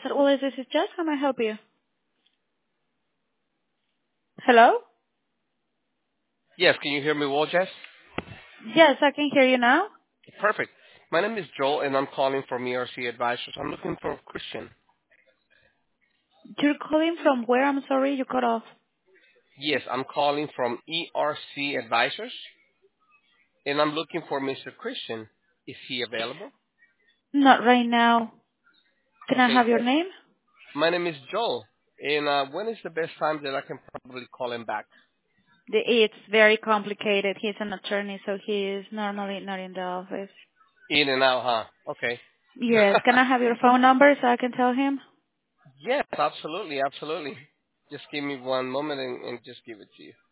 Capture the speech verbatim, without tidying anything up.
Well, this is Jess. How may I help you? Hello? Yes, can you hear me well, Jess? Yes, I can hear you now. Perfect. My name is Joel, and I'm calling from E R C Advisors. I'm looking for a Christian. You're calling from where? I'm sorry, you cut off. Yes, I'm calling from E R C Advisors, and I'm looking for Mister Christian. Is he available? Not right now. Can I Okay. have your uh, name? My name is Joel, and uh, when is the best time that I can probably call him back? The, it's very complicated. He's an attorney, so he is normally not in the office. In and out, huh? Okay. Yes. Can I have your phone number so I can tell him? Yes, absolutely, absolutely. Just give me one moment and, and just give it to you.